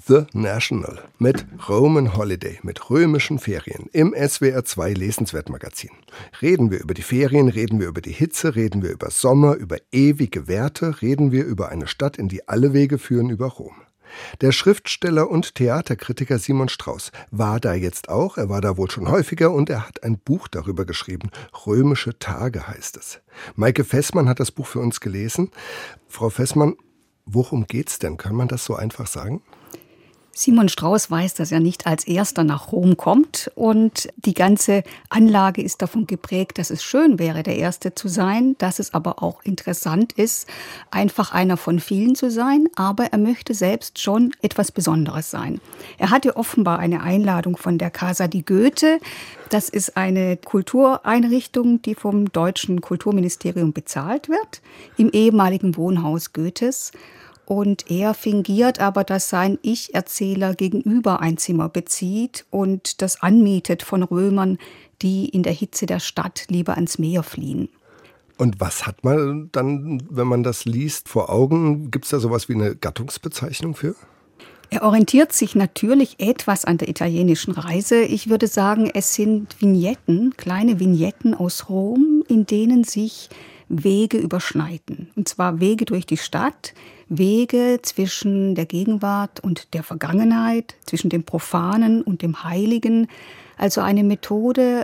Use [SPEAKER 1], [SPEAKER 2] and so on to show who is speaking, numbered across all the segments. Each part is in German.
[SPEAKER 1] The National mit Roman Holiday, mit römischen Ferien im SWR2 Lesenswert-Magazin. Reden wir über die Ferien, reden wir über die Hitze, reden wir über Sommer, über ewige Werte, reden wir über eine Stadt, in die alle Wege führen, über Rom. Der Schriftsteller und Theaterkritiker Simon Strauß war da jetzt auch, er war da wohl schon häufiger und er hat ein Buch darüber geschrieben. Römische Tage heißt es. Maike Fessmann hat das Buch für uns gelesen. Frau Fessmann, worum geht's denn? Kann man das so einfach sagen?
[SPEAKER 2] Simon Strauß weiß, dass er nicht als Erster nach Rom kommt und die ganze Anlage ist davon geprägt, dass es schön wäre, der Erste zu sein, dass es aber auch interessant ist, einfach einer von vielen zu sein, aber er möchte selbst schon etwas Besonderes sein. Er hatte offenbar eine Einladung von der Casa di Goethe. Das ist eine Kultureinrichtung, die vom deutschen Kulturministerium bezahlt wird, im ehemaligen Wohnhaus Goethes. Und er fingiert aber, dass sein Ich-Erzähler gegenüber ein Zimmer bezieht und das anmietet von Römern, die in der Hitze der Stadt lieber ans Meer fliehen.
[SPEAKER 1] Und was hat man dann, wenn man das liest, vor Augen? Gibt es da sowas wie eine Gattungsbezeichnung für?
[SPEAKER 2] Er orientiert sich natürlich etwas an der italienischen Reise. Ich würde sagen, es sind Vignetten, kleine Vignetten aus Rom, in denen sich Wege überschneiden. Und zwar Wege durch die Stadt, Wege zwischen der Gegenwart und der Vergangenheit, zwischen dem Profanen und dem Heiligen. Also eine Methode,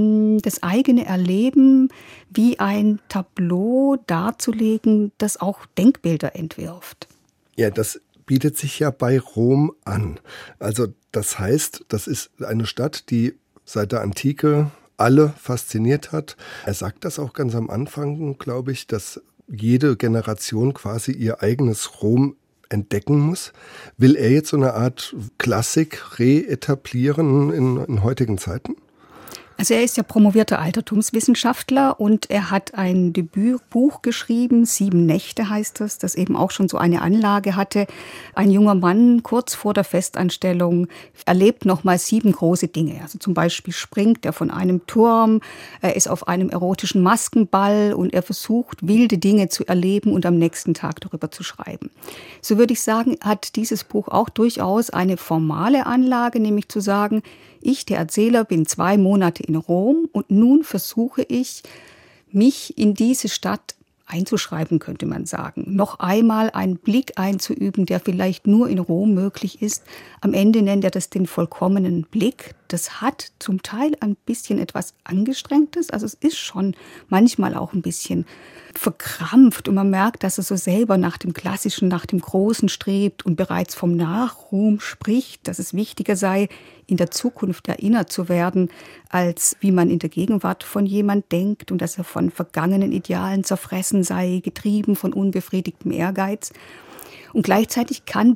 [SPEAKER 2] das eigene Erleben wie ein Tableau darzulegen, das auch Denkbilder entwirft.
[SPEAKER 1] Ja, das bietet sich ja bei Rom an. Also das heißt, das ist eine Stadt, die seit der Antike alle fasziniert hat. Er sagt das auch ganz am Anfang, glaube ich, dass jede Generation quasi ihr eigenes Rom entdecken muss. Will er jetzt so eine Art Klassik reetablieren in heutigen Zeiten?
[SPEAKER 2] Also er ist ja promovierter Altertumswissenschaftler und er hat ein Debütbuch geschrieben, 7 Nächte heißt das eben auch schon so eine Anlage hatte. Ein junger Mann kurz vor der Festanstellung erlebt nochmal 7 große Dinge. Also zum Beispiel springt er von einem Turm, er ist auf einem erotischen Maskenball und er versucht wilde Dinge zu erleben und am nächsten Tag darüber zu schreiben. So würde ich sagen, hat dieses Buch auch durchaus eine formale Anlage, nämlich zu sagen, ich, der Erzähler, bin 2 Monate in Rom und nun versuche ich, mich in diese Stadt einzuschreiben, könnte man sagen. Noch einmal einen Blick einzuüben, der vielleicht nur in Rom möglich ist. Am Ende nennt er das den vollkommenen Blick. Das hat zum Teil ein bisschen etwas Angestrengtes. Also es ist schon manchmal auch ein bisschen verkrampft und man merkt, dass er so selber nach dem Klassischen, nach dem Großen strebt und bereits vom Nachruhm spricht, dass es wichtiger sei, in der Zukunft erinnert zu werden, als wie man in der Gegenwart von jemand denkt und dass er von vergangenen Idealen zerfressen sei, getrieben von unbefriedigtem Ehrgeiz. Und gleichzeitig kann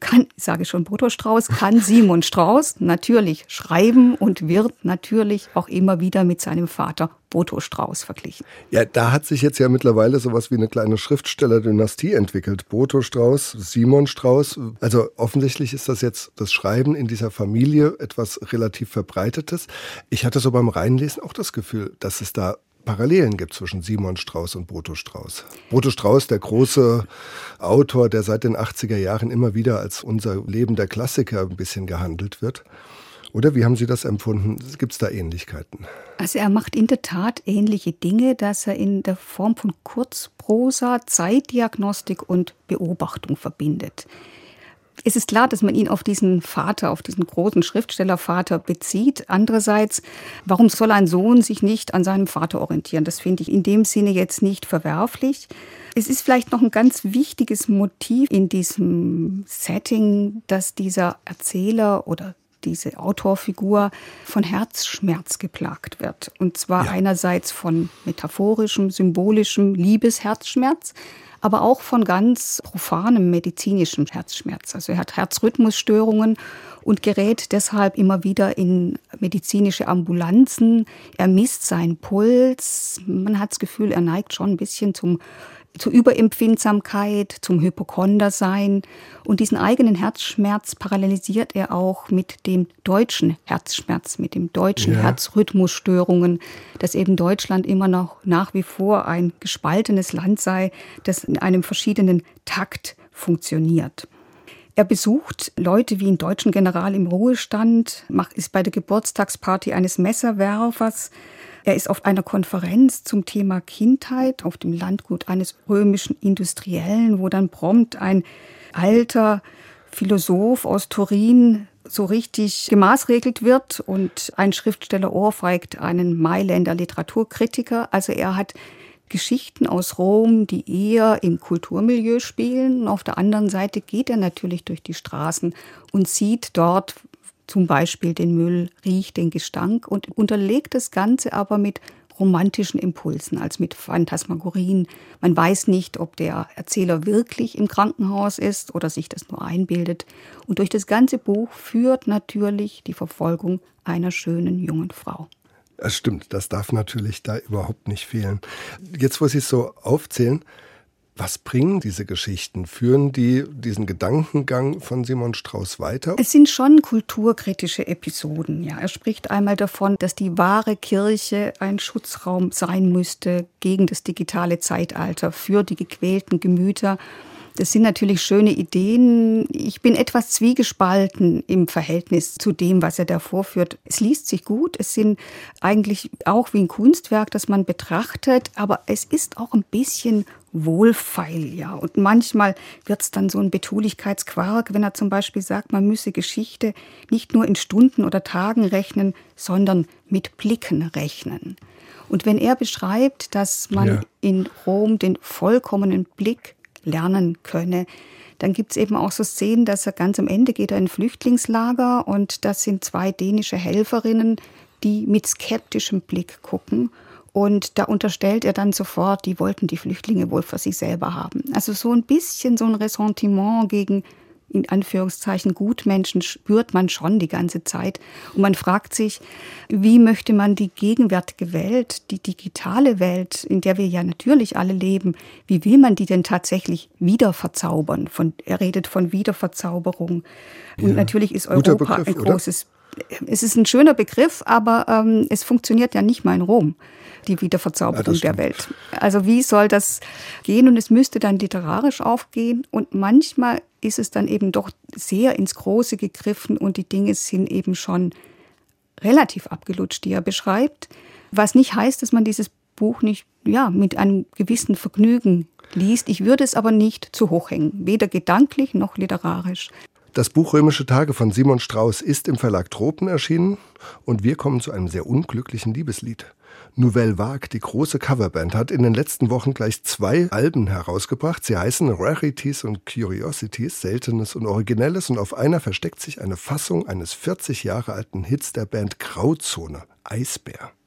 [SPEAKER 2] Simon Strauß natürlich schreiben und wird natürlich auch immer wieder mit seinem Vater Boto Strauß verglichen.
[SPEAKER 1] Ja, da hat sich jetzt ja mittlerweile sowas wie eine kleine Schriftstellerdynastie entwickelt. Boto Strauß, Simon Strauß. Also offensichtlich ist das jetzt das Schreiben in dieser Familie etwas relativ Verbreitetes. Ich hatte so beim Reinlesen auch das Gefühl, dass es da Parallelen gibt zwischen Simon Strauß und Boto Strauß. Boto Strauß, der große Autor, der seit den 80er Jahren immer wieder als unser lebender Klassiker ein bisschen gehandelt wird. Oder wie haben Sie das empfunden? Gibt es da Ähnlichkeiten?
[SPEAKER 2] Also er macht in der Tat ähnliche Dinge, dass er in der Form von Kurzprosa Zeitdiagnostik und Beobachtung verbindet. Es ist klar, dass man ihn auf diesen Vater, auf diesen großen Schriftstellervater bezieht. Andererseits, warum soll ein Sohn sich nicht an seinem Vater orientieren? Das finde ich in dem Sinne jetzt nicht verwerflich. Es ist vielleicht noch ein ganz wichtiges Motiv in diesem Setting, dass dieser Erzähler oder diese Autorfigur von Herzschmerz geplagt wird. Und zwar einerseits von metaphorischem, symbolischem Liebesherzschmerz, aber auch von ganz profanem medizinischem Herzschmerz. Also er hat Herzrhythmusstörungen und gerät deshalb immer wieder in medizinische Ambulanzen. Er misst seinen Puls. Man hat das Gefühl, er neigt schon ein bisschen zur Überempfindsamkeit, zum Hypochondersein. Und diesen eigenen Herzschmerz parallelisiert er auch mit dem deutschen Herzschmerz, mit dem deutschen Herzrhythmusstörungen, dass eben Deutschland immer noch nach wie vor ein gespaltenes Land sei, das in einem verschiedenen Takt funktioniert. Er besucht Leute wie einen deutschen General im Ruhestand, ist bei der Geburtstagsparty eines Messerwerfers. Er ist auf einer Konferenz zum Thema Kindheit auf dem Landgut eines römischen Industriellen, wo dann prompt ein alter Philosoph aus Turin so richtig gemaßregelt wird und ein Schriftsteller ohrfeigt einen Mailänder Literaturkritiker. Also er hat Geschichten aus Rom, die eher im Kulturmilieu spielen. Und auf der anderen Seite geht er natürlich durch die Straßen und sieht dort zum Beispiel den Müll, riecht den Gestank und unterlegt das Ganze aber mit romantischen Impulsen, als mit Phantasmagorien. Man weiß nicht, ob der Erzähler wirklich im Krankenhaus ist oder sich das nur einbildet. Und durch das ganze Buch führt natürlich die Verfolgung einer schönen jungen Frau.
[SPEAKER 1] Das stimmt, das darf natürlich da überhaupt nicht fehlen. Jetzt, wo Sie es so aufzählen, was bringen diese Geschichten? Führen die diesen Gedankengang von Simon Strauß weiter?
[SPEAKER 2] Es sind schon kulturkritische Episoden. Ja. Er spricht einmal davon, dass die wahre Kirche ein Schutzraum sein müsste gegen das digitale Zeitalter, für die gequälten Gemüter. Das sind natürlich schöne Ideen. Ich bin etwas zwiegespalten im Verhältnis zu dem, was er da vorführt. Es liest sich gut. Es sind eigentlich auch wie ein Kunstwerk, das man betrachtet. Aber es ist auch ein bisschen wohlfeil, ja. Und manchmal wird es dann so ein Betulichkeitsquark, wenn er zum Beispiel sagt, man müsse Geschichte nicht nur in Stunden oder Tagen rechnen, sondern mit Blicken rechnen. Und wenn er beschreibt, dass man in Rom den vollkommenen Blick lernen könne, dann gibt es eben auch so Szenen, dass er ganz am Ende geht er in ein Flüchtlingslager und das sind 2 dänische Helferinnen, die mit skeptischem Blick gucken. Und da unterstellt er dann sofort, die wollten die Flüchtlinge wohl für sich selber haben. Also so ein bisschen so ein Ressentiment gegen, in Anführungszeichen, Gutmenschen spürt man schon die ganze Zeit. Und man fragt sich, wie möchte man die gegenwärtige Welt, die digitale Welt, in der wir ja natürlich alle leben, wie will man die denn tatsächlich wieder verzaubern? Er redet von Wiederverzauberung. Und natürlich ist Europa Begriff, ein großes... Es ist ein schöner Begriff, aber es funktioniert ja nicht mal in Rom, die Wiederverzauberung der Welt. Also wie soll das gehen? Und es müsste dann literarisch aufgehen. Und manchmal ist es dann eben doch sehr ins Große gegriffen und die Dinge sind eben schon relativ abgelutscht, die er beschreibt. Was nicht heißt, dass man dieses Buch nicht mit einem gewissen Vergnügen liest. Ich würde es aber nicht zu hoch hängen, weder gedanklich noch literarisch.
[SPEAKER 1] Das Buch Römische Tage von Simon Strauß ist im Verlag Tropen erschienen und wir kommen zu einem sehr unglücklichen Liebeslied. Nouvelle Vague, die große Coverband, hat in den letzten Wochen gleich 2 Alben herausgebracht. Sie heißen Rarities und Curiosities, Seltenes und Originelles, und auf einer versteckt sich eine Fassung eines 40 Jahre alten Hits der Band Grauzone, Eisbär.